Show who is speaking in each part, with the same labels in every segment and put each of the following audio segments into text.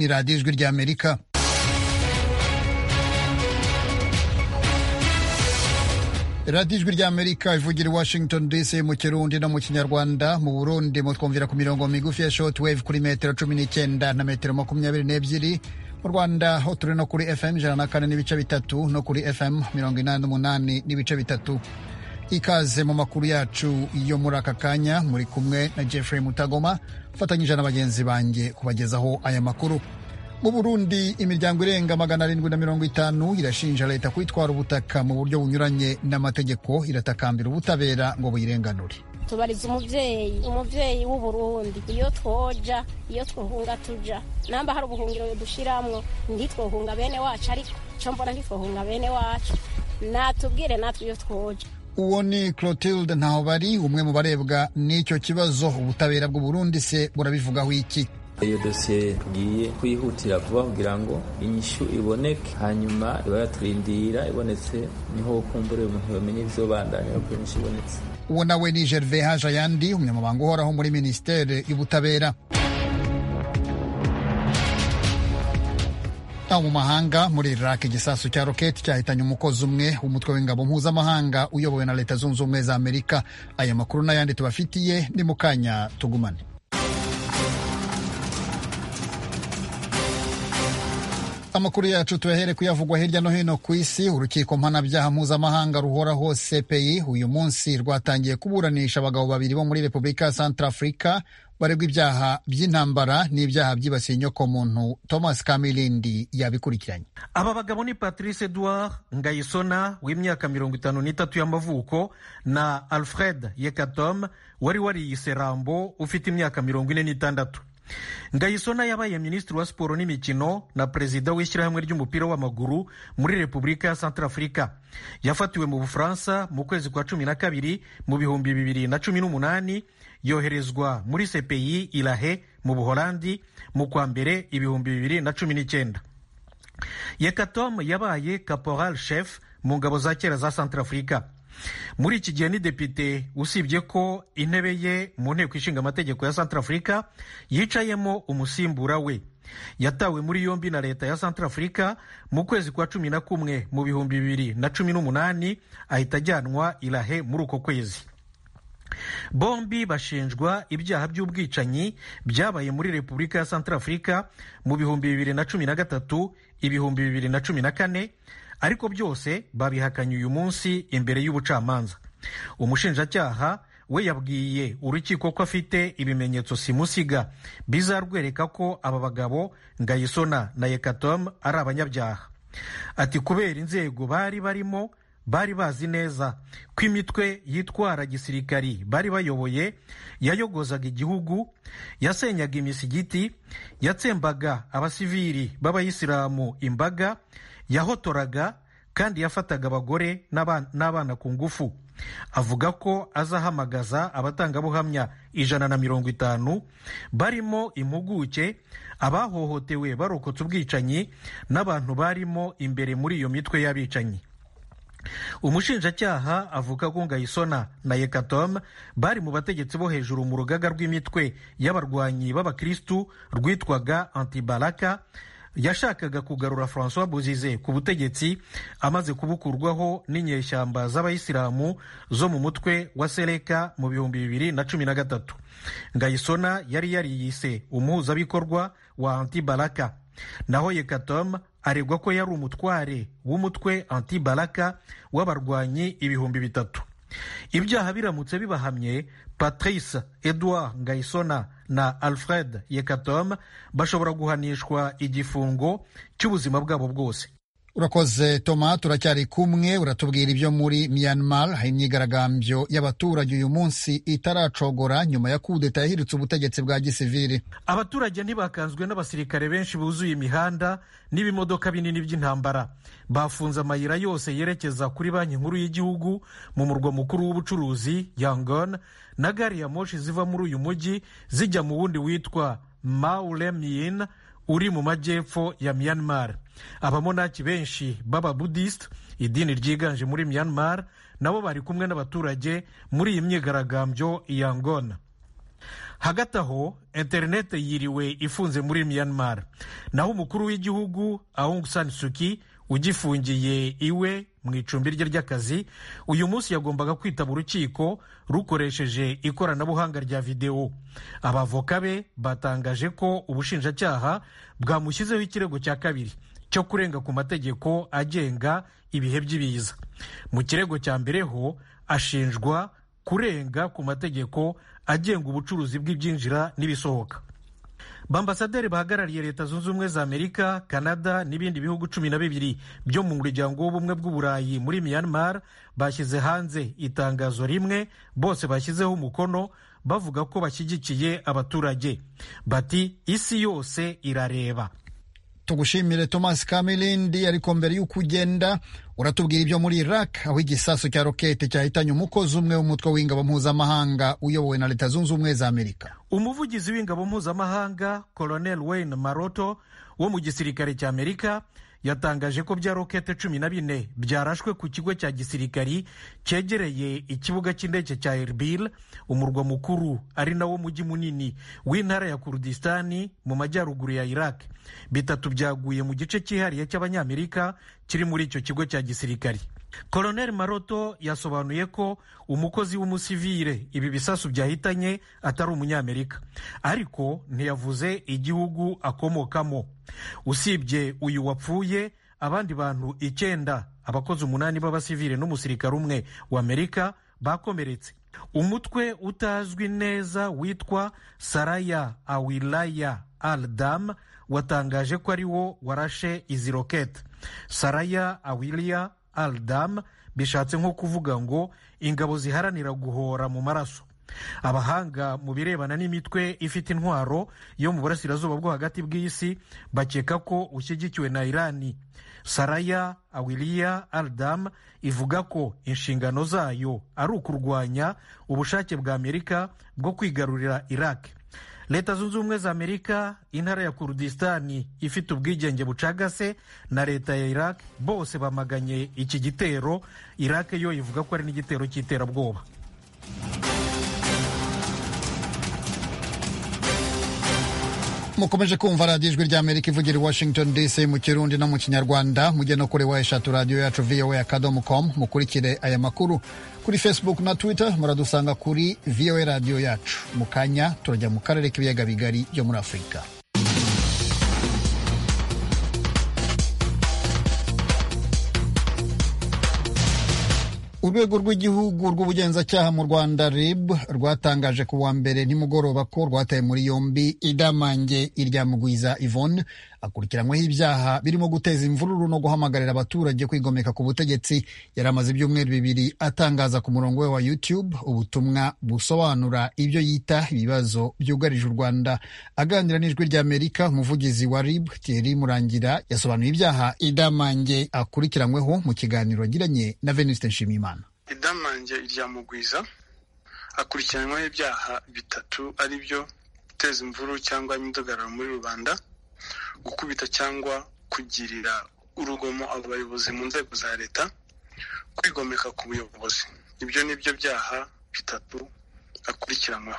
Speaker 1: ni radiyo ijwi ry'Amerika. radiyo ijwi ry'Amerika ivugira i Washington DC mu Kirundi no mu Kinyarwanda. Mu Burundi mutwumvira ku mirongo migufi ya shortwave kuri metero 19 na metero 22. Mu Rwanda ho turi no kuri FM 104 n'ibice bitatu no kuri FM 88 n'ibice bitatu. Ikaze mu makuru yacu yo muri aka kanya, muri kumwe na Jeffrey Mutagoma fatanyije na bagenzi banjye kubagezaho aya makuru. Mu Burundi imiryango irenga 750 irashinja leta kwitwara ubutaka mu buryo bunyuranye n'amategeko, iratakambira ubutabera ngo buyirenganure.
Speaker 2: Tubariza umuvyeyi w'u Burundi, iyo twoja iyo twohunga tuja namba hari ubuhungiro dushiramwo ntitwohunga bene wacu, ariko cyo mbona ntitwohunga bene wacu, natubwire natwe iyo twoja.
Speaker 1: Uwo ni Clotilde Ntahobari, umwe mu barebwa n'icyo kibazo. Ubutabera bw'u Burundi se burabivugaho iki?
Speaker 3: Iyo dosiye tugiye kwihutira vuba kugira ngo inyishu iboneke, hanyuma ibayaturindira ibonetse niho kumbure umuntu yamenye bizobandanya ko inyishu ibonetse.
Speaker 1: Uwo nawe ni Gervais Hajayandi, umunyamabanga uhoraho muri Ministere y'Ubutabera. Mu mahanga, muri Iraq igisasu cya roketi cyahitanye umukozi umwe w'umutwe w'ingabo mpuzamahanga uyobowe na Leta Zunze Ubumwe za Amerika. Aya makuru n'ayandi tubafitiye ni mu kanya, tugumane. Amakuru yacu tuyahere kuyavugwa hirya no hino ku isi. Urukiko mpanabyaha mpuzamahanga ruhoraho CPI uyu munsi rwatangiye kuburanisha abagabo babiri bo muri Repubulika ya Centrafrica baregwa ibyaha by'intambara n'ibyaha byibasiye inyokomuntu. Thomas Kamilindi yabikurikiranye.
Speaker 4: Aba bagabo ni Patrice Edouard Ngayisona w'imyaka 53 y'amavuko na Alfred Yekatom wari wariyise Rambo ufite imyaka 46. Ngayisona yabaye minisitiri wa siporo n'imikino na perezida w'ishyirahamwe ry'umupira w'amaguru muri Repubulika ya Centrafrica. Yafatiwe mu Bufaransa mu kwezi kwa 12 mu 2018, yoherezwa muri CPI Ilahe mu Buholandi mu kwa mbere 2019. Yekatom yabaye caporal chef mu ngabo za kera za Centrafrica. Muri iki gihe ni depite, usibye ko intebe ye mu nteko ishinga amategeko ya Centrafrica yicayemo umusimbura we. Yatawe muri yombi na leta ya Centrafrica mu kwezi kwa 11 mu 2018, ahita ajyanwa Ilahe muri uko kwezi. Bombi bashinjwa ibyaha by'ubwicanyi byabaye muri Repubulika ya Centrafrica mu 2013, 2014, ariko byose babihakanye uyu munsi imbere y'ubucamanza. Umushinjacyaha we yabwiye urukiko ko afite ibimenyetso simusiga bizarwereka ko aba bagabo Ngayisona na Yekatom ari abanyabyaha. Ati kubera inzego bari barimo bari bazi neza ko imitwe yitwara gisirikari bari bayoboye yayogozaga igihugu, yasenyaga imisigiti, yatsembaga abasivili b'abayisilamu imbaga, yahotoraga kandi yafataga abagore n'abana ku ngufu. Avuga ko azahamagaza abatangabuhamya 150 barimo impuguke, abahohotewe barokotse ubwicanyi n'abantu barimo imbere muri iyo mitwe y'abicanyi. Umushinjacyaha avuga ko Ngayisona na Yekatom bari mu bategetsi bo hejuru mu rugaga rw'imitwe y'abarwanyi b'abakristu rwitwaga Antibalaka, yashakaga kugarura François Bozize ku butegetsi amaze kubukurwaho n'inyeshyamba z'abayisilamu zo mu mutwe wa Seleka mu 2013. Ngayisona yari yariyise umuhuzabikorwa wa Antibalaka, naho Yekatom aregwa ko yari umutware w'umutwe Antibalaka w'abarwanyi 3,000. Ibyaha biramutse bibahamye, Patrice Edouard Ngayisona na Alfred Yekatom bashobora guhanishwa igifungo cy'ubuzima bwabo bwose.
Speaker 1: Urakoze Toma, turacyari kumwe. Uratubwira ibyo muri Myanmar. Hari imyigaragambyo y'abaturage uyu munsi itaracogora nyuma ya kudeta yahiritse ubutegetsi bwa gisivili.
Speaker 4: Abaturage ntibakanzwe n'abasirikare benshi buzuye imihanda n'ibimodoka binini by'intambara. Bafunze amayira yose yerekeza kuri banki nkuru y'igihugu mu murwa mukuru w'ubucuruzi Yangon, na gari ya moshi ziva muri uyu mujyi zijya mu wundi witwa Maulemiyin uri mu majyepfo ya Myanmar. Abamonaki benshi b'aba Buddhist, idini ryiganje muri Myanmar, nabo bari kumwe n'abaturage muri iyi myigaragambyo Yangon. hagati aho interinete yiriwe ifunze muri Myanmar, naho umukuru w'igihugu Aung San Suu Kyi ugifungiye iwe mu icumbi rye ry'akazi uyu munsi yagombaga kwitaba urukiko rukoresheje ikoranabuhanga rya videwo. Abavoka be batangaje ko ubushinjacyaha bwamushyizeho ikirego cya kabiri cyo kurenga ku mategeko agenga ibihe by'ibiza. Mu kirego cya mbere ho ashinjwa kurenga ku mategeko agenga ubucuruzi bw'ibyinjira n'ibisohoka. Bambasaderi bahagarariye Leta Zunze Ubumwe za Amerika, Canada n'ibindi bihugu 12 byo mu muryango w'ubumwe bw'Uburayi muri Myanmar bashyize hanze itangazo rimwe, bose bashyizeho umukono bavuga ko bashyigikiye abaturage. Bati isi yose irareba.
Speaker 1: Tugushimire Thomas Kamilindi. Ariko mbere y'uko ugenda uratubwira ibyo muri Iraq, aho igisasu cya rokete cyahitanye umukozi umwe w'umutwe w'ingabo mpuzamahanga uyobowe na Leta Zunze Ubumwe za Amerika.
Speaker 4: Umuvugizi w'ingabo mpuzamahanga Colonel Wayne Maroto wo mu gisirikare cya Amerika yatangaje ko bya rokete 14 byarashwe ku kigo cya gisirikari cyegereye ikibuga cy'indege cya Erbil, umurwa mukuru ari nawo mujyi munini w'intara ya Kurdistani mu majyaruguru ya Iraq. Bitatu byaguye mu gice cyihariye cy'abanyamerika kiri muri icyo kigo cya gisirikari. Colonel Maroto yasobanuye ko umukozi w'umusivile ibi bisasu byahitanye atari umunyamerika, ariko ntiyavuze igihugu akomokamo. Usibye uyu wapfuye, abandi bantu 9, abakozi 8 b'abasivile n'umusirikare umwe wa Amerika bakomeretse. Umutwe utazwi neza witwa Saraya Awilaya al-Dam watangaje ko ari wo warashe izi rokete. Saraya Awilaya al-Dam bishatse nko kuvuga ngo ingabo ziharanira guhora mu maraso. Abahanga mu birebana n'imitwe ifite intwaro yo mu burasirazuba bwo hagati bw'isi bakeka ko ushyigikiwe na Irani. Saraya Awilaya al-Dam ivuga ko inshingano zayo ari ukurwanya ubushake bwa Amerika bwo kwigarurira Iraq. Leta Zunze Ubumwe za Amerika, intara ya Kurdistani ifite ubwigenge bucagase na leta ya Iraq bose bamaganye iki gitero. Iraq yo ivuga ko ari n'igitero cy'iterabwoba.
Speaker 1: Mukomeje kumva radiyo ijwi rya Amerika ivugira i Washington DC mu Kirundi no mu Kinyarwanda. Mujye no kuri eshatu radiyo yacu voa.com. Mukurikire aya makuru kuri Facebook na Twitter, muradusanga kuri VOA radiyo yacu. Mu kanya turajya mu karere k'ibiyaga bigari byo muri Afurika. Urwego rw'igihugu rw'ubugenzacyaha mu Rwanda RIB rwatangaje ku wa mbere nimugoroba ko rwataye muri yombi Idamange Iryamugwiza Yvonne akurikiranyweho ibyaha birimo guteza imvururu no guhamagarira abaturage kwigomeka ku butegetsi. Yari amaze ibyumweru 2 atangaza ku murongo we wa YouTube ubutumwa busobanura ibyo yita ibibazo byugarije u Rwanda. Aganira n'ijwi rya Amerika, umuvugizi wa RIB Thierry Murangira yasobanuye ibyaha Idamange akurikiranyweho mu kiganiro yagiranye na Venuste Nshimiyimana.
Speaker 5: Idamange Iryamugwiza akurikiranyweho ibyaha 3 ari byo guteza imvururu cyangwa imidugararo muri rubanda, gukubita cyangwa kugirira urugomo abayobozi mu nzego za leta, kwigomeka ku buyobozi. Ibyo nibyo byaha 3 akurikiranyweho.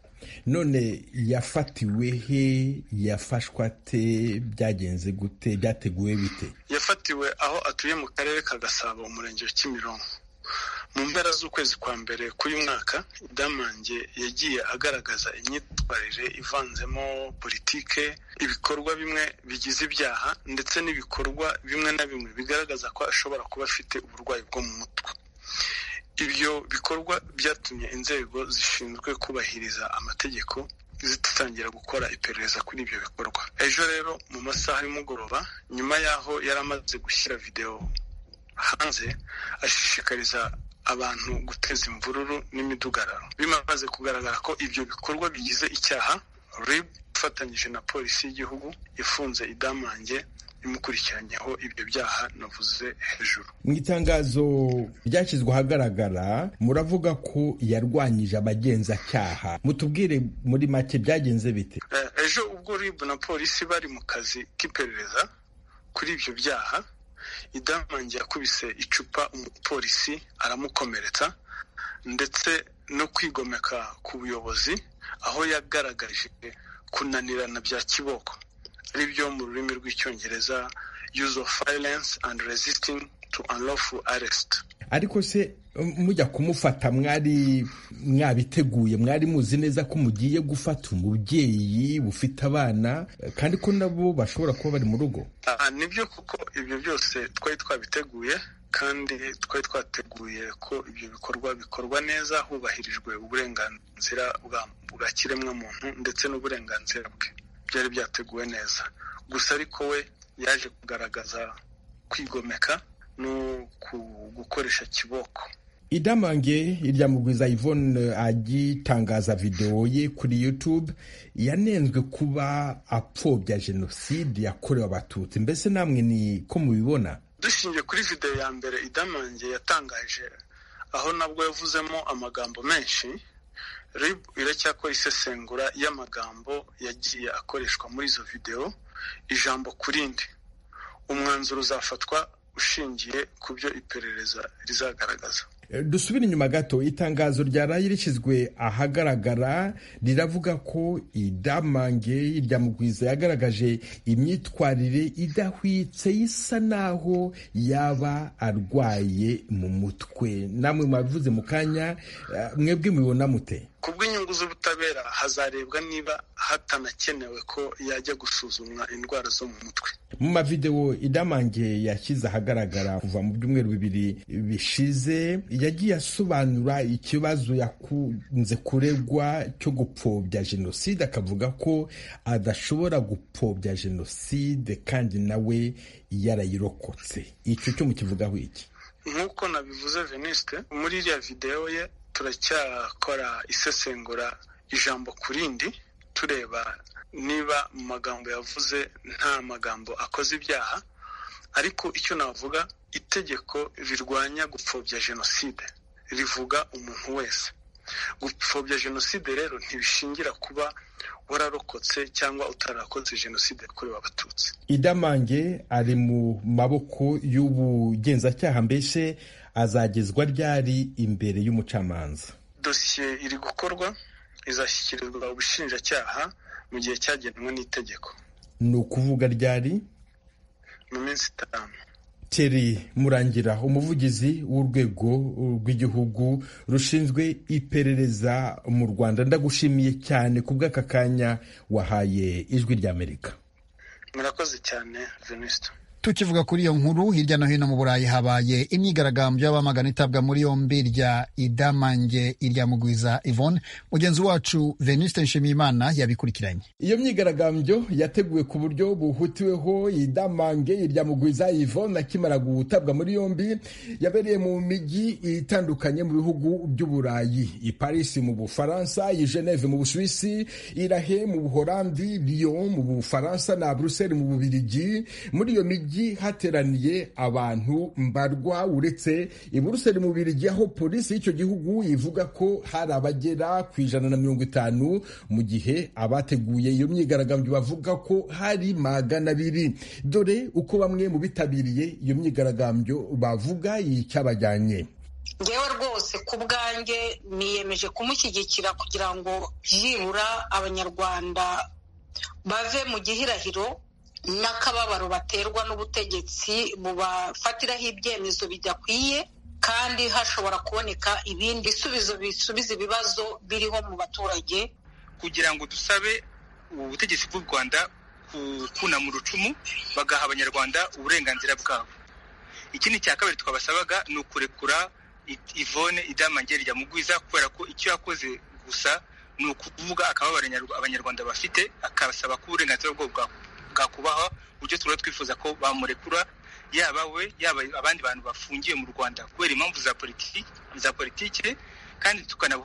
Speaker 6: None yafatiwe he, yafashwa te, byagenze gute, byateguwe bite?
Speaker 5: Yafatiwe aho atuye mu karere ka Gasabo, umurenge wa Kimironko. Mu mpera z'ukwezi kwa mbere k'uyu mwaka, Idamange yagiye agaragaza imyitwarire ivanzemo politike, ibikorwa bimwe bigize ibyaha ndetse n'ibikorwa bimwe na bimwe bigaragaza ko ashobora kuba afite uburwayi bwo mu mutwe. Ibyo bikorwa byatumye inzego zishinzwe kubahiriza amategeko zitangira gukora iperereza kuri ibyo bikorwa. Ejo rero mu masaha y'umugoroba, nyuma y'aho yari amaze gushyira video hanze ashishikariza abantu guteza imvururu n'imidugararo, bimaze kugaragara ko ibyo bikorwa bigize icyaha, RIB ifatanyije na polisi y'igihugu ifunze Idamange imukurikiranyeho ibyo byaha navuze hejuru.
Speaker 6: Mu itangazo ryashyizwe ahagaragara muravuga ko yarwanyije abagenzacyaha. Mutubwire muri make byagenze bite?
Speaker 5: Ejo ubwo RIB na polisi bari mu kazi k'iperereza kuri ibyo byaha, Idamange yakubise icupa umupolisi aramukomeretsa, ndetse no kwigomeka ku buyobozi, aho yagaragaje kunanirana bya kiboko ari byo mu rurimi rw'icyongereza use of violence and resisting to unlawful arrest.
Speaker 6: Ariko se mujya kumufata mwari mwabiteguye, mwari muzi neza ko mugiye gufata umubyeyi ufite abana kandi ko nabo bashobora kuba bari mu rugo?
Speaker 5: Nibyo, kuko ibyo byose twari twabiteguye kandi twari twateguye ko ibyo bikorwa neza hubahirijwe uburenganzira bwa kiremwamuntu ndetse n'uburenganzira bwe. Byari byateguwe neza, gusa ariko we yaje kugaragaza kwigomeka no gukoresha kiboko.
Speaker 6: Idamange Iryamugwiza Yvonne agitangaza video ye kuri YouTube yanenzwe kuba apfobya jenoside yakorewe Abatutsi. Mbese namwe ni ko mubibona?
Speaker 5: Dushingiye kuri video ya mbere Idamange yatangaje, aho nabwo yavuzemo amagambo menshi, RIB iracyakora isesengura y'amagambo yagiye akoreshwa muri izo video ijambo kurindi. Umwanzuro uzafatwa ushingiye ku byo iperereza rizagaragaza.
Speaker 6: Dusubira inyuma gato, itangazo ryaraye rishyizwe ahagaragara riravuga ko Idamange Iryamugwiza yagaragaje imyitwarire idahwitse isa naho yaba arwaye mu mutwe. Namwe mwabivuze mu kanya, mwebwe mubibona mute?
Speaker 5: Kubw'inyungu z'ubutabera hazarebwa niba hatanakenewe ko yajya gusuzumwa indwara zo mu mutwe.
Speaker 6: Mu mavideo Idamange yashyize ahagaragara kuva mu byumweru 2 bishize, yagiye asobanura ikibazo yakunze kuregwa cyo gupfobya jenoside, akavuga ko adashobora gupfobya jenoside kandi nawe yarayirokotse. Icyo cyo mukivugaho iki?
Speaker 5: Nk'uko nabivuze Venuste, muri iriya video ye turacyakora isesengura ijambo kurindi, tureba niba mu magambo yavuze nta magambo akoze ibyaha. Ariko icyo navuga, itegeko rirwanya gupfobya jenoside rivuga umuntu wese. Gupfobya jenoside rero ntibishingira kuba wararokotse cyangwa utarakotse jenoside yakorewe Abatutsi.
Speaker 6: Idamange ari mu maboko y'ubugenzacyaha, mbese azagezwa ryari imbere y'umucamanza?
Speaker 5: Dosiye iri gukorwa, izashyikirizwa ubushinjacyaha mu gihe cyagenwe n'itegeko.
Speaker 6: Ni ukuvuga ryari?
Speaker 5: Mu minsi 5.
Speaker 6: Thierry Murangira, umuvugizi w'urwego rw'igihugu rushinzwe iperereza mu Rwanda, ndagushimiye cyane kubw'aka kanya wahaye Ijwi ry'Amerika.
Speaker 5: Murakoze cyane Venuste.
Speaker 1: Tukivuga kuri iyo nkuru, hirya no hino mu Burayi habaye imyigaragambyo y'abamagana itabwa muri yombi rya Idamange Iryamugwiza Yvonne. Mugenzi wacu Venuste Nshimiyimana yabikurikiranye.
Speaker 6: Iyo myigaragambyo yateguwe ku buryo buhutiweho Idamange Iryamugwiza Yvonne akimara gutabwa muri yombi yabereye mu mijyi itandukanye mu bihugu by'Uburayi: i Paris mu Bufaransa, i Geneve mu Busuwisi, i La Haye mu Buholandi, Lyon mu Bufaransa na Bruxelles mu Bubiligi. Muri iyo mijyi hateraniye abantu mbarwa, uretse i Bruxelles mu Bubiligi aho polisi y'icyo gihugu ivuga ko hari abagera ku 150, mu gihe abateguye iyo myigaragambyo bavuga ko hari 200. Dore uko bamwe mu bitabiriye iyo myigaragambyo bavuga icyabajyanye.
Speaker 7: Ngewe rwose ku bwanjye niyemeje kumushyigikira kugira ngo byibura Abanyarwanda bave mu gihirahiro n'akababaro baterwa n'ubutegetsi bubafatiraho ibyemezo bidakwiye, kandi hashobora kuboneka ibindi bisubizo bisubiza ibibazo biriho mu baturage,
Speaker 8: kugira ngo dusabe ubutegetsi bw'u Rwanda kuna mu rucumu bagaha Abanyarwanda uburenganzira bwabo. Ikindi cya kabiri twabasabaga ni ukurekura Yvonne Idamange Iryamugwiza, kubera ko icyo yakoze gusa ni ukuvuga akababaro Abanyarwanda bafite, akabasaba ko uburenganzira bwabo bwakubaho, uburyo turaba twifuza ko bamurekura, yaba we yaba abandi bantu bafungiye mu Rwanda kubera impamvu za politiki, kandi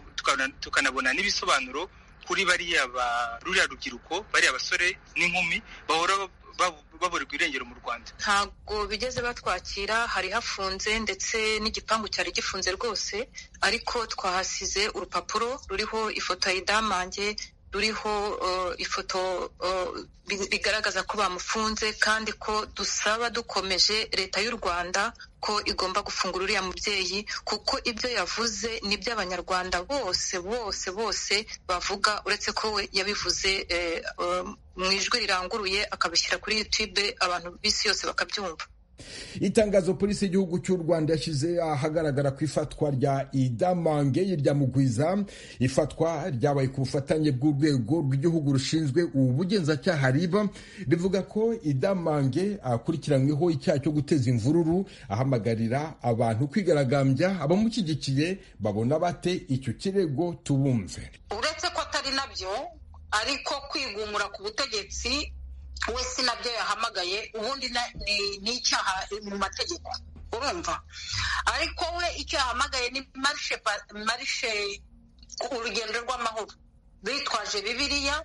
Speaker 8: tukanabona n'ibisobanuro kuri ruriya rubyiruko, bariya basore n'inkumi bahora baburirwa irengero mu Rwanda.
Speaker 7: Ntabwo bigeze batwakira, hari hafunze ndetse n'igipangu cyari gifunze rwose, ariko twahasize urupapuro ruriho ifoto ya Idamange ruriho ifoto bigaragaza ko bamufunze kandi ko dusaba dukomeje leta y'u Rwanda ko igomba gufungura uriya mubyeyi kuko ibyo yavuze nibyo abanyarwanda bose bavuga, uretse ko we yabivuze mu ijwi riranguruye akabishyira kuri YouTube abantu b'isi yose bakabyumva.
Speaker 6: Itangazo polisi y'igihugu cy'u Rwanda yashyize ahagaragara ku ifatwa rya Idamange Iryamugwiza. Ifatwa ryabaye ku bufatanye bw'urwego rw'igihugu rushinzwe ubugenzacyaha RIB, rivuga ko Idamange akurikiranyweho icyaha cyo guteza imvururu, ahamagarira abantu kwigaragambya. Abamushyigikiye babona bate icyo kirego? Tubumve.
Speaker 9: Uretse ko atari nabyo, ariko kwigumura ku butegetsi we si nabyo yahamagaye, ubundi ni icyaha mu mategeko, urumva. Ariko we icyo yahamagaye ni marishe urugendo rw'amahoro, bitwaje Bibiliya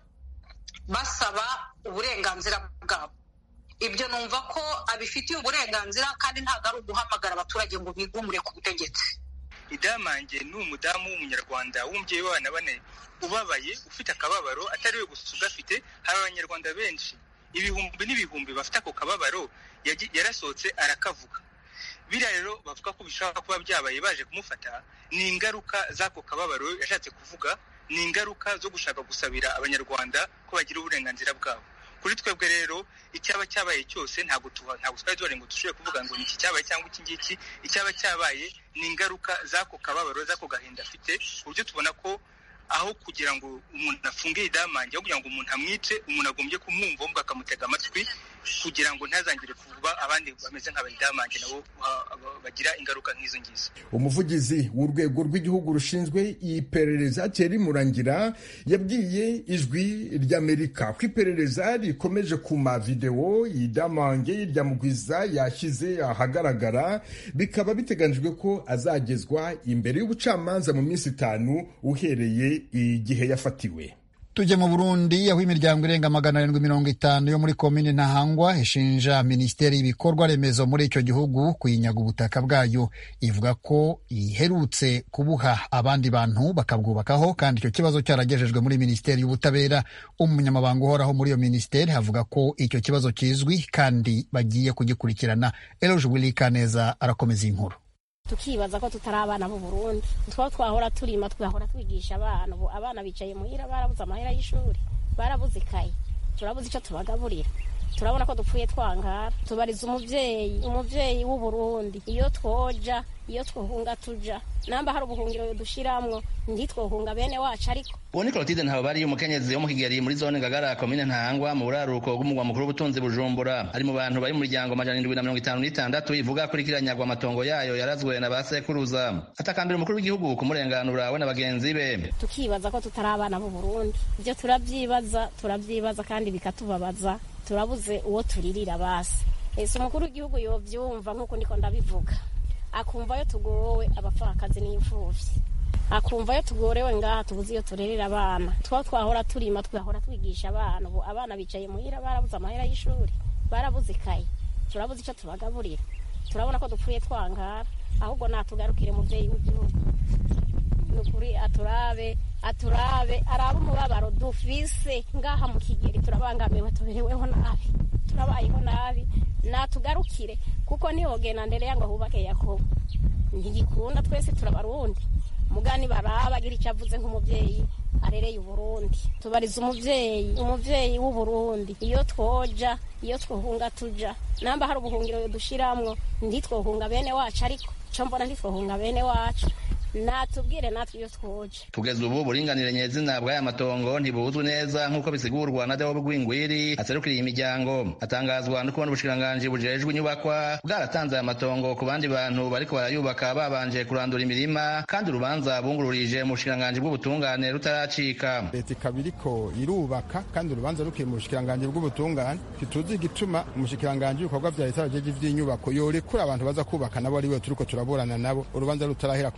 Speaker 9: basaba uburenganzira bwabo. Ibyo numva ko abifitiye uburenganzira kandi ntabwo ari uguhamagara abaturage ngo bigumure ku butegetsi.
Speaker 8: Idamange ni umudamu w'umunyarwanda w'umubyeyi w'abana bane ubabaye, ufite akababaro atari we gusa ugafite. Hari abanyarwanda benshi ibihumbi n'ibihumbi bafite ako kababaro, yarasohotse arakavuga. Biriya rero bavuga ko bishobora kuba byabaye baje kumufata, ni ingaruka z'ako kababaro yashatse kuvuga, ni ingaruka zo gushaka gusabira abanyarwanda ko bagira uburenganzira bwabo. Kuri twebwe rero icyaba cyabaye cyose ntabwo twari duhari ngo dushobore kuvuga ngo ni iki cyabaye cyangwa iki ngiki. Icyaba cyabaye ni ingaruka z'ako kababaro, z'ako gahinda afite, ku buryo tubona ko aho kugira ngo umuntu afunge Idamange, aho kugira ngo umuntu amwice, umuntu agombye kumwumva ahubwo akamutega amatwi kugira ngo ntazangire kuvuga abandi bameze nka Idamange nabo bagira ingaruka nk'izo ngizo.
Speaker 6: Umuvugizi w'urwego rw'igihugu rushinzwe iperereza Thierry Murangira yabwiye Ijwi ry'Amerika ko iperereza rikomeje ku mavideo Idamange Iryamugwiza yashyize ahagaragara, bikaba biteganijwe ko azagezwa imbere y'ubucamanza mu minsi 5 uhereye igihe yafatiwe.
Speaker 1: Tujye mu Burundi, aho imiryango irenga 750 yo muri komine Ntahangwa ishinja Minisiteri y'ibikorwa remezo muri icyo gihugu kuyinyaga ubutaka bwayo. Ivuga ko iherutse kubuha abandi bantu bakabwubakaho, kandi icyo kibazo cyaragejejwe muri Minisiteri y'Ubutabera. Umunyamabanga uhoraho muri iyo minisiteri avuga ko icyo kibazo kizwi kandi bagiye kugikurikirana. Eloge Wilikaneza arakomeza inkuru.
Speaker 2: Tukibaza ko tutari abana b'u Burundi, twahora turima, twahora twigisha abana. Abana bicaye muhira, barabuze amahera y'ishuri, barabuze ikayi, turabuze icyo tubagaburira. Turabona ko dupfuye twangara. Tubariza umuvyeyi w'u Burundi, iyo twoja, iyo twohunga tuja, namba hari ubuhungiro dushiramwo ntitwohunga bene wacu. Ariko
Speaker 10: uwo ni Clotilde Ntababari, umukenyezi wo mu Kigeri muri zone Ngagara, komine Ntahangwa, mu buraruko bw'umugwa mukuru w'ubutunzi Bujumbura. Ari mu bantu bari mu muryango 756 ivuga kuri kiranyagwa amatongo yayo yarazwe na basekuruza. Atakambira umukuru w'igihugu kumurenganura we na bagenzi be.
Speaker 2: Tukibaza ko tutari abana b'u Burundi, ibyo turabyibaza kandi bikatubabaza. Turabuze uwo turirira basi. Ese umukuru w'igihugu yovyumva nkuko ndiko ndabivuga, akumva yo tugowe abapfakazi n'imfuvyi, akumva yo tugorewe ngaha tubuze iyo turerera abana. Twahora turima, twahora twigisha abana. Abana bicaye muhira, barabuze amahera y'ishuri, barabuze ikayi, turabuze icyo tubagaburira. Turabona ko dupfuye twangara, ahubwo natugarukire muvyeyi w'igihugu, nukuri aturabe arabe umubabaro dufise ngaha mu Kigeri. Turabangamiwe, tubereweho nabi, turabayeho nabi, natugarukire kuko nihogena ndere yango hubake Yakobo. Ntigikunda, twese turabarundi. Mugani baraba agira icyo avuze nk'umuvyeyi arereye Uburundi. Tubariza umuvyeyi w'u Burundi, iyo twoja, iyo twohunga tuja, namba hari ubuhungiro dushiramwo ntitwohunga bene wacu. Ariko cyo mbona ntitwohunga bene wacu, natubwire natwe iyo twoje.
Speaker 10: Kugeza ubu buringanire nyezina bw'aya matongo ntibuzwi neza nk'uko bisigurwa na Deo Bwingwiri aserukiriye imiryango. Atangazwa no kubona ubushikiranganji bujejwe inyubakwa bwaratanze aya matongo ku bandi bantu bariko barayubaka babanje kurandura imirima, kandi urubanza bungururije mu bushikiranganji bw'ubutungane rutaracika.
Speaker 11: Leta ikaba iriko irubaka kandi urubanza rukiri mu bushikiranganji bw'ubutungane. Ntituzi igituma umushikiranganji w'ibikorwa vya leta bajeje ivy'inyubako yorekura abantu baza kubaka nabo ari we turiko turaburana nabo, urubanza rutarahera ku mushikiranganji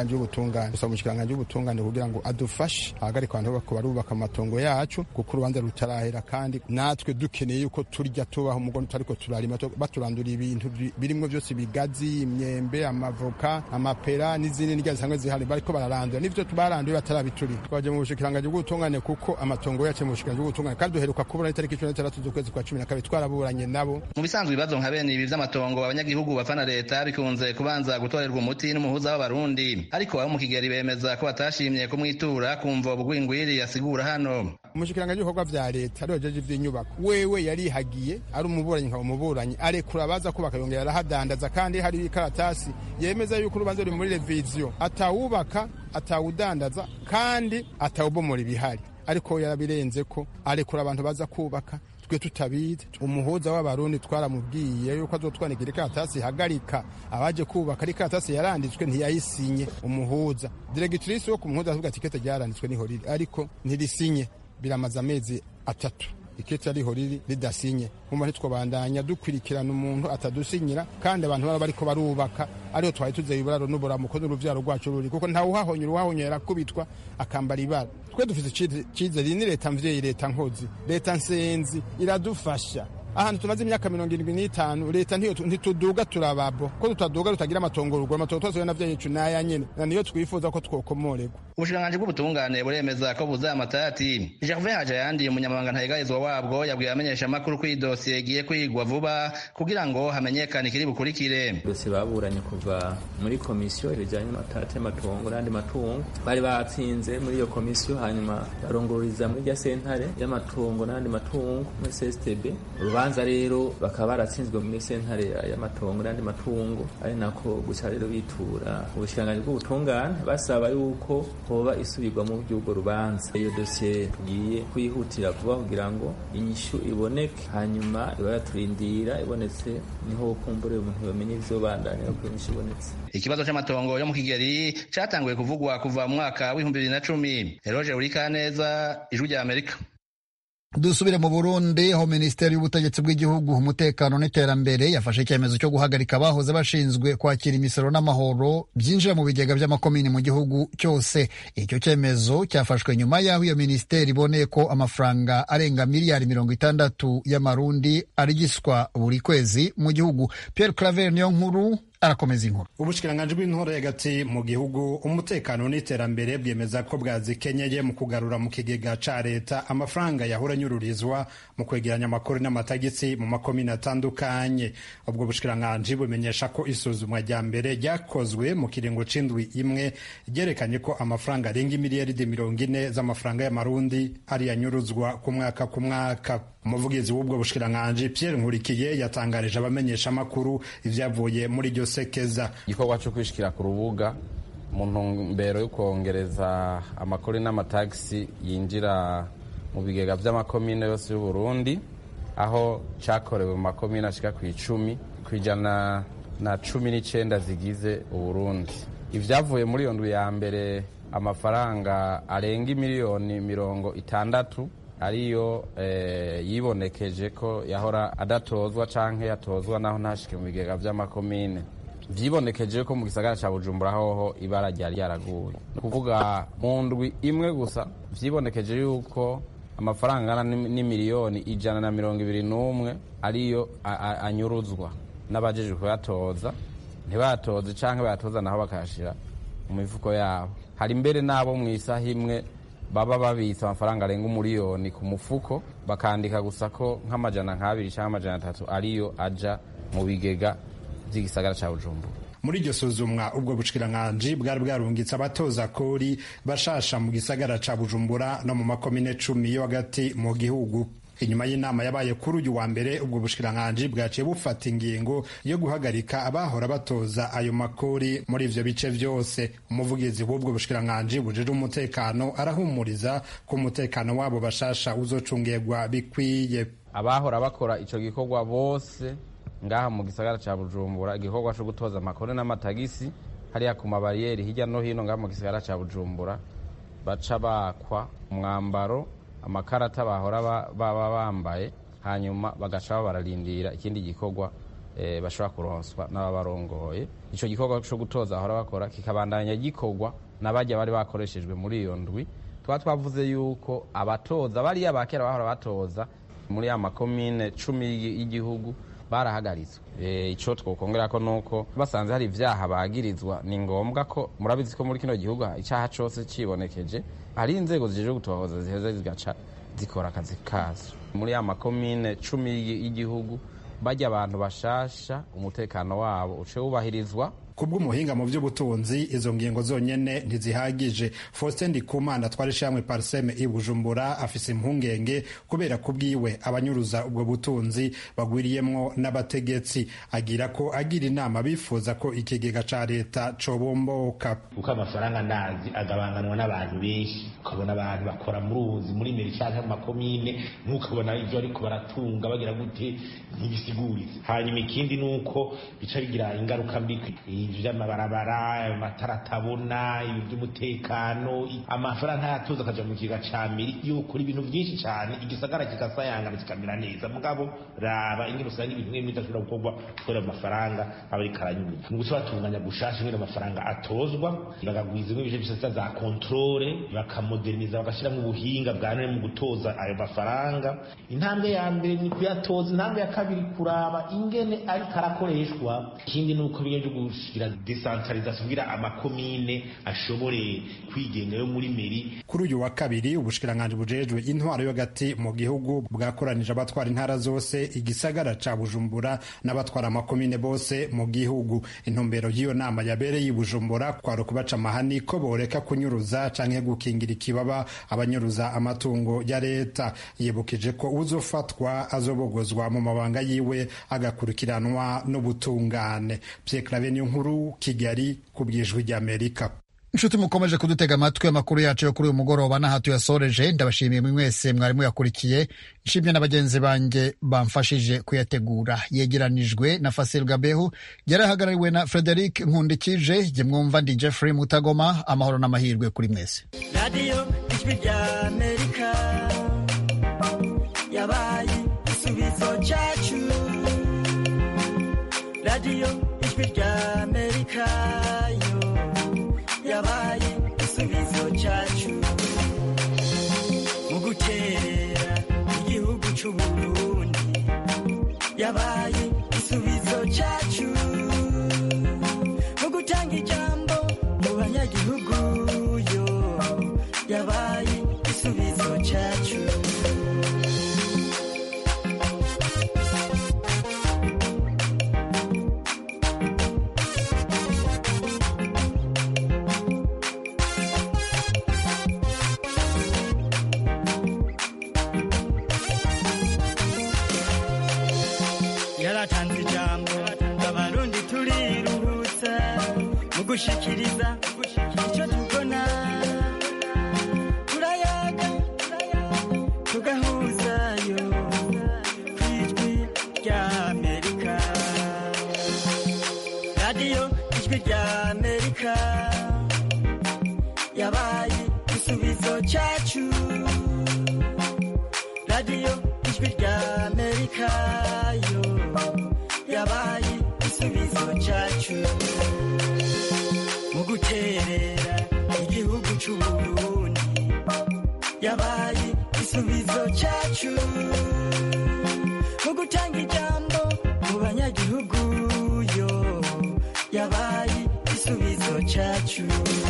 Speaker 11: umushikiranganje w'ubutungane gusaba umushikiranganje w'ubutungane kugira ngo adufashe ahagarika abantu bako barubaka amatongo yacu kuko urubanza rutarahera kandi natwe dukeneye yuko turya tubaho umugono tutariko turarima baturandura ibintu birimwo byose bigazi imyembe amavoka amapera n'izindi ndya zisanzwe zihari bariko bararandura n'ivyo tubaranduye batarabituri twaje mu bushikiranganje bw'ubutungane kuko amatongo yacu mu bushikiranganje bw'ubutungane kandi duheruka kubura itariki 16 z'ukwezi kwa 12 twaraburanye nabo.
Speaker 10: Mu bisanzwe ibibazo nka bene ibi vy'amatongo abanyagihugu bafana leta bikunze kubanza gutorerwa umuti n'umuhuza w'abarundi ariko abo mu Kigeli bemeza ko batashimye kumwitura kumva ubugwingwiri yasigura hano.
Speaker 11: Umushikiranganje w'ibikorwa vya leta ariwe jeje ivy'inyubako wewe yarihagiye ari umuburanyi nka umuburanyi arekura baza kubaka yongera arahadandaza kandi hari ikaratasi yemeza yuko urubanza ruri muri revision atawubaka atawudandaza kandi atawubomora ibihari ariko yarabirenze ko arekura abantu baza kubaka twe tutabizi. Umuhuza w'abarundi twaramubwiye yuko azotwanigira ikaratasi hagarika abaje kubaka ari ikaratasi yaranditswe ntiyayisinye. Umuhuza diregitrise wo kumuhuza avuga ati kete ryaranditswe niho riri ariko ntirisinye biramaze amezi 3 ikete ariho riri ridasinye kumva ntitwobandanya dukwirikirana umuntu atadusinyira kandi abantu baba bariko barubaka ariho twari tuze iburaro n'uburamuko n'uruvyaro rwacu ruri kuko ntawe uhahonye yarakubitwa akambara ibara. Twe dufite icizere ni leta mvyeyi leta nkozi leta nsenzi iradufasha ahantu tumaze imyaka 75 leta ntituduga turababo ko tutaduga rutagira amatongo rugwa amatongo twose navyo yicu naya nyene niyo twifuza ko twokomorerwa.
Speaker 10: Ubushikiranganje bw'ubutungane buremeza ko buza amatati. Gervais Hajayandi umunyamabanga ntayegayizwa wabwo yabwiye amenyesha makuru ko idosiye igiye kwigwa vuba kugira ngo hamenyekane kiri bukurikire.
Speaker 3: Dosiye baburanye kuva muri komisiyo ibijanye n'amatati y'amatongo n'andi matungo bari batsinze muri iyo komisiyo hanyuma barongoreza muri ya sentare y'amatongo n'andi matungo muri CSTB. Urubanza rero bakaba baratsinzwe muri sentare y'amatongo n'andi matungo ari nako guca rero bitura ubushikiranganje bw'ubutungane basaba yuko hoba isubirwa mu by'ubwo rubanza. Iyo dosiye tugiye kwihutira vuba kugira ngo inyishu iboneke hanyuma ibayaturindira ibonetse niho kumbure umuntu yamenye ivyobandanira ko inyishu ibonetse.
Speaker 10: Ikibazo c'amatongo yo mu Kigeli catanguye kuvugwa kuva mu mwaka w'2010. Eroge Urikaneza, Ijwi rya Amerika.
Speaker 1: Dusubire mu Burundi aho Minisiteri y'Ubutegetsi bw'Igihugu umutekano n'iterambere yafashe icyemezo cyo guhagarika abahoze bashinzwe kwakira imisoro n'amahoro byinjira mu bigega by'amakomini mu gihugu cyose. Icyo cyemezo cyafashwe nyuma y'aho iyo minisiteri iboneye ko amafaranga arenga miliyari 60 y'amarundi arigiswa buri kwezi mu gihugu. Pierre Claver niyo nkuru arakomeza inkuru.
Speaker 12: Ubushikiranganje bw'intore hagati mu gihugu umutekano n'iterambere bwemeza ko bwazikenyeye mu kugarura mu kigega ca leta amafaranga yahora nyururizwa mu kwegeranya amakuru n'amatagisi mu makomine atandukanye. Ubwo bushikiranganje bumenyesha ko isuzumwa rya mbere ryakozwe mu kiringo c'indwi imwe ryerekanye ko amafaranga arenga miliyaridi 40 z'amafaranga y'amarundi ari yanyuruzwa ku mwaka. Umuvugizi w'ubwo bushikiranganje Pierre Nkurikiye yatangarije abamenyesha amakuru ivyavuye muri iryo sekeza.
Speaker 13: Igikorwa cyo kwishikira ku rubuga mu ntumbero yo kongereza amakuru n'amatagisi yinjira mu bigega vy'amakomine yose y'u Burundi aho cakorewe mu makomine ashika ku 10 kwijana na 19 zigize u Burundi. Ivyavuye muri iyo ndwi ya mbere amafaranga arenga miliyoni 60 ariyo yibonekeje ko yahora adatozwa canke yatozwa naho ntashike mu bigega vy'amakomine. Vyibonekeje ko mu gisagara ca Bujumbura hoho ibara ryari yaraguye. Kuvuga mu ndwi imwe gusa vyibonekeje yuko amafaranga ni miliyoni 121 ariyo anyuruzwa n'abajeje kuyatoza ntibatoze canke batoza naho bakashira mu mifuko yabo. Hari mbere nabo mu isaha imwe baba babitsa amafaranga arenga umuriyoni ku mufuko bakandika gusa ko nk'amajana 2 cyangwa amajana 3 ariyo aja mu bigega by'igisagara ca Bujumbura.
Speaker 12: Muri iryo suzumwa ubwo bushikiranganje bwari bwarungitse abatoza kori bashasha mu gisagara ca Bujumbura no mu makomine 10 yo hagati mu gihugu. Inyuma y'inama yabaye kuri uyu wa mbere ubwo bushikiranganje bwaciye bufata ingingo yo guhagarika abahora batoza ayo makori muri ivyo bice vyose. Umuvugizi w'ubwo bushikiranganje bujeje umutekano arahumuriza ko umutekano wabo bashasha uzocungirwa bikwiye.
Speaker 13: Abahora bakora ico gikorwa bose ngaha mu gisagara ca Bujumbura igikorwa cyo gutoza amakori n'amatagisi hariya ku mabariyeri hirya no hino ngaha mu gisagara ca Bujumbura baca bakwa umwambaro amakarata bahora baba bambaye hanyuma bagaca bararindira ikindi gikorwa bashobora kuronswa n'ababarongoye. Ico gikorwa cyo gutoza ahora bakora kikabandanya gikorwa n'abajya bari bakoreshejwe muri iyo ndwi. Twavuze yuko abatoza bariya bakera bahora batoza muri ya makomine 10 y'igihugu barahagaritswe. Ico twokongera ko nuko basanze hari ivyaha bagirizwa, ni ngombwa ko murabizi ko muri kino gihugu icyaha cose cibonekeje hari inzego zije gutohoza ziheze zigaca zikora akazi kazo. Muri ya makomine 10 y'igihugu bajya abantu bashasha umutekano wabo uce wubahirizwa.
Speaker 12: Kubw'umuhinga mu by'ubutunzi izo ngingo zonyene ntizihagije. Faustin Ndikumana twarishamwe Parseme i Bujumbura afise impungenge kubera kubwiwe abanyuruza ubwo butunzi bagwiriyemwo n'abategetsi. Agira inama bifuza ko ikigega ca leta cobomboka,
Speaker 14: kuko amafaranga ndazi agabanganwa n'abantu benshi. Ukabona abantu bakora muri meri canke mu makomine, ntukabona ivyo ariko baratunga bagira gute ntibisiguritse. Hanyuma ikindi nuko bica bigira ingaruka mbi vy'amabarabara, amatara atabona, iby'umutekano, amafaranga yatoza akaja mu kiga ca meri yokora ibintu byinshi cyane, igisagara kikasayangana kikamera neza. Mugabo raba ingene usanga ibintu bimwe bidashobora gukorwa kubera amafaranga aba ari karanyuka. Mu guca batunganya gushasha ingene amafaranga atozwa, bagagwizemo ibije bisasa za controle, bakamoderniza, bagashiramo ubuhinga bwa none mu gutoza ayo mafaranga. Intambwe ya mbere ni kuyatoza, intambwe ya kabiri kuraba ingene ari karakoreshwa. Ikindi nuko bigeje gushira decentralisation kugira amakomine ashobore kwigenga yo muri meri.
Speaker 12: Kuri uyu wa kabiri ubushikiranganje bujejwe intwaro yo gati mu gihugu bwakoranije abatwara intara zose, igisagara ca Bujumbura n'abatwara amakomine bose mu gihugu. Intumbero y'iyo nama yabereye i Bujumbura kwaro kubaca amahani ko boreka kunyuruza canke gukingira ikibaba abanyuruza amatungo ya leta. Yibukije ko uzofatwa azobogozwa mu mabanga yiwe agakurikiranwa n'ubutungane. Pierre Claver Nkuru, Kigali, kubwijwi rya Amerika.
Speaker 1: Inshuti mukomeje kudutega amatwi, amakuru yacu yo kuri uyu mugoroba n'aha tuyasoreje. Ndabashimiye mwese mwari muyakurikiye. Nshimye na bagenzi banjye bamfashije kuyategura. Yegeranijwe na Fasil Gabehu, yarahagarariwe na Frederic Nkundikije. Jye mwumva ndi Jeffrey Mutagoma. Amahoro n'amahirwe kuri mwese.
Speaker 15: Radio Ijwi rya Amerika yabaye igisubizo cyacu. Radio Ijwi rya Amerika yo yabaye igisubizo cyacu. Mu guterera igihugu cy'u Burundi yabaye igisubizo cyacu. Mu gutanga ijambo mu banyagihugu yo yabaye igisubizo cyacu. Yaratanze ijambo abarundi turiruhutsa mu gushikiriza icyo tubona. Turayaga tugahuzayo kw'Ijwi rya Amerika. Radio Ijwi rya Amerika yabaye igisubizo cyacu. Radio Ijwi rya Amerika yo yabaye igisubizo cyacu. Mu guterera igihugu cy'u Burundi yabaye igisubizo cyacu. Mu gutanga ijambo mu banyagihugu yo yabaye igisubizo cyacu.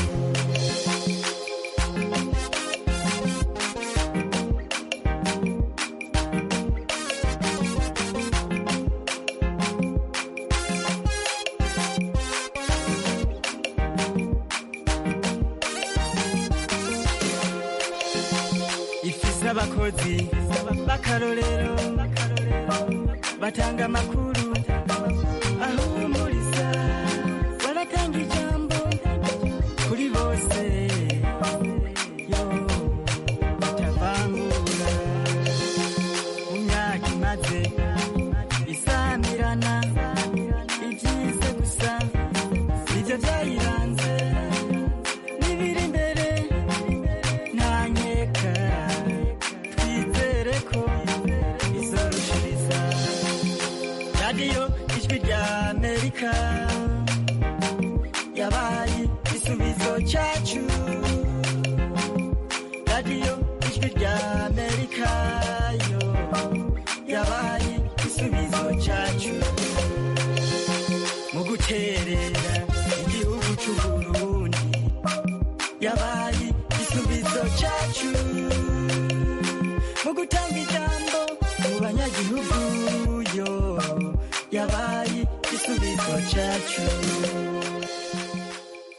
Speaker 15: Abakozi b'akarorero batanga amakuru ahumuriza, baratanga ijambo kuri bose yo batavangura. Mu myaka imaze isamirana ibyize gusa nibyo byayiranze, n'ibiri imbere nta nkeka ko izorushiriza. Radio amerika yabaye igisubizo cyacu radiyo ijwi rya amerika yo yabaye igisubizo cyacu mu guterera igihugu cy'uburundi yabaye igisubizo cyacu mu gutanga ijambo mu banyagihugu yo yabaye igisubizo cyacu